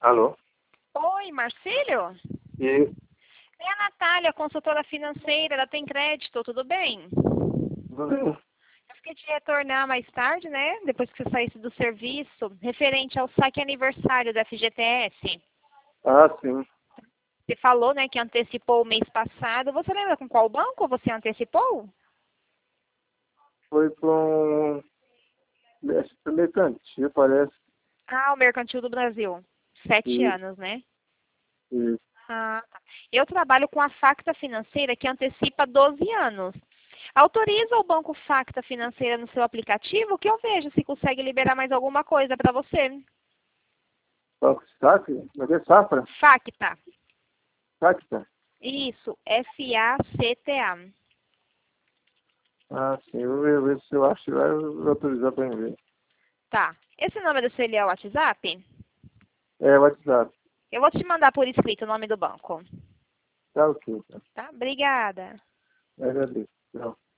Alô? Oi, Marcílio? E É a Natália, consultora financeira da Tem Crédito, tudo bem? tudo bem? Eu fiquei de retornar mais tarde, né? Depois que você saísse do serviço, referente ao saque aniversário da FGTS. Ah, sim. Você falou, né, que antecipou o mês passado. Você lembra com qual banco você antecipou? Foi com um mercantil, parece. Ah, o Mercantil do Brasil. 7 E, anos, né? e, Ah, tá. Eu trabalho com a Facta Financeira, que antecipa 12 anos. Autoriza o Banco Facta Financeira no seu aplicativo, que eu vejo se consegue liberar mais alguma coisa para você. Banco Safra? Mas é Safra? Facta. Facta? Isso, F-A-C-T-A. Ah, sim. Eu vou ver se eu acho lá, eu vou autorizar para ver. Tá. Esse número do seu é o WhatsApp? É, WhatsApp. Eu vou te mandar por escrito o nome do banco. Tá ok, tá. Tá? Obrigada. Eu agradeço. Tchau.